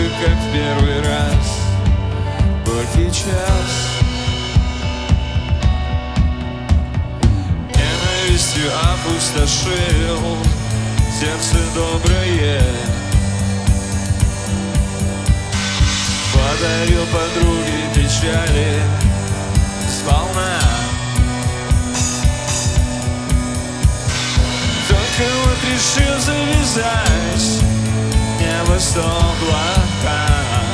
как в первый раз, горький час. Ненавистью опустошил сердце доброе, подарил подруге печали сполна. Только вот решил завязать небо с облака.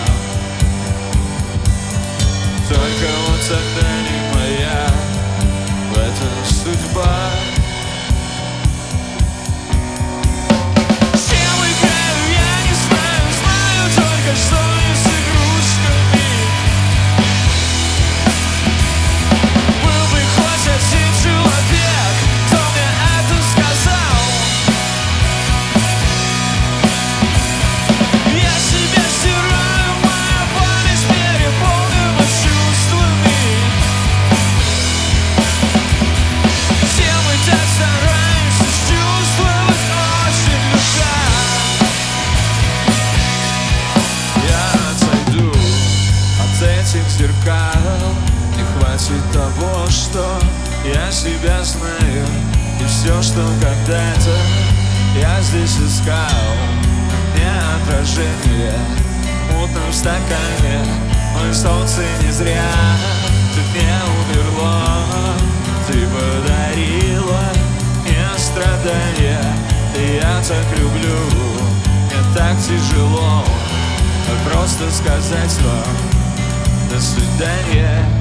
Только вот тогда не моя в этом судьба. Чем играю, я не знаю, знаю только, что не с игрушками. Был бы хоть один человек, кто мне это сказал. Я себя стираю, моя память переполнена чувствами. Все мы так стараемся чувствовать очень люблю. Я отойду от этих зеркал, не хватит того, что я себя знаю. И все, что когда-то я здесь искал, не отражение в мутном стакане. Мое солнце не зря тут не умерло. Ты подарила мне страдания, и я так люблю. Мне так тяжело просто сказать вам до свидания.